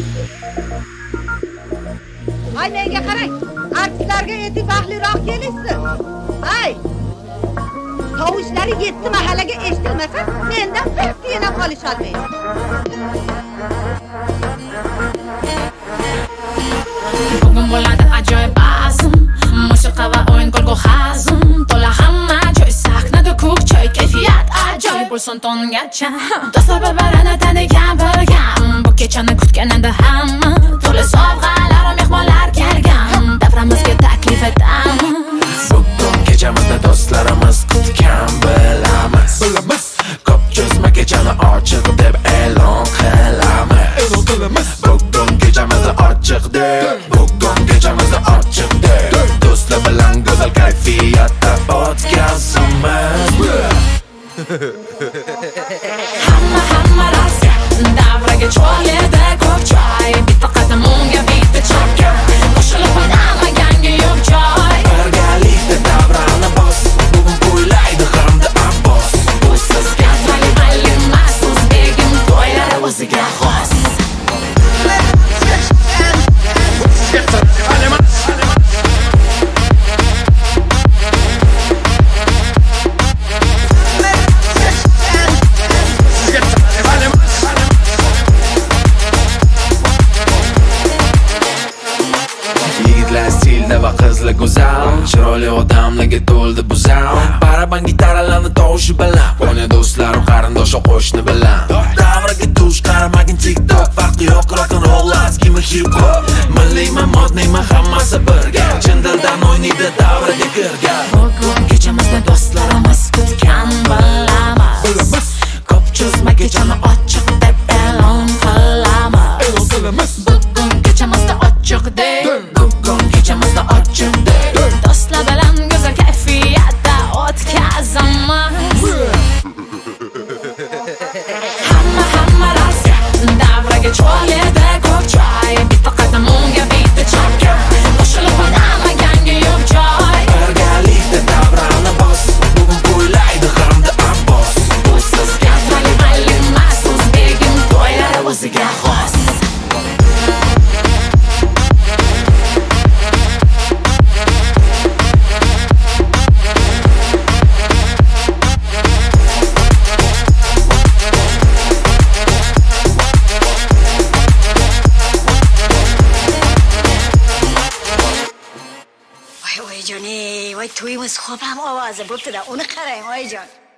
Ay menga qarang. Artistlarga etik baxtliroq kelishsin. Ay. Tovushlari 7 mahallaga eshitilmasa, mendan bir tiyina qolish olmaydi. Bugun bo'ladi ajoyib bazm, musiqa va o'yin kulgu hazm, to'la hamma joy sahnada ko'k choy, kayfiyat ajoyib bo'lsin tongacha. Do'stlar bir-birini tanigan bilgan, bu kechani kutgan endi hamma, to'la sovg'alar va mehmonlar kelgan, davramizga taklif etamiz. Bugun kechamizda do'stlarimiz kutgan bilamiz. Ko'p cho'zma kechani ochiq deb e'lon qilamiz. Bugun kechamizda ochiq deb, bugun kechamizda ochiq deb, do'stlar bilan go'zal kayfiyatda o'tkazamiz. Hamma rasya, davraga cho'lida ko'k choy, bitta qadam unga bitta chapga, qo'shilib o'ynamaganga yo'q joy. Birgalikda davrani bos, bugun kuylaydi hamda Abbos. Bu sizga tali emas, o'zbegim to'ylari o'ziga xos. Yigitlar stilda va qizlar go'zal, chiroyli odamlarga to'ldi bu zal. Baraban gitaralarni tovushi bilan, o'yna do'stlarim, qarindosh va qo'shni bilan. Davraga tush qaramagin TikTok, farqi yo'q rock'n'roll, skimi hip hop. Milliymi, modniymi, hammasi birga, chin dildan o'ynaydi davraga kirgan. Bugun kechamizda do'stlarimiz kutgan bilamiz. Ko'p cho'zma kechani ochiq deb e'lon qilamiz. Bugun kechamizda ochiq deb, bugun kechamizda ochiq deb, do'stlar bilan go'zal kayfiyatda o'tkazamiz. Hamma rasya, davraga cho'lida ko'k choy, bitta qadam unga bitta chapga, qo'shilib o'ynamaganga yo'q joy. Birgalikda davrani bos, bugun kuylaydi hamda Abbos. Bu sizga tali emas, o'zbegim to'ylari o'ziga xos. وای جانی وای توی مز خوابم آوازه بود اونو خریم وای جان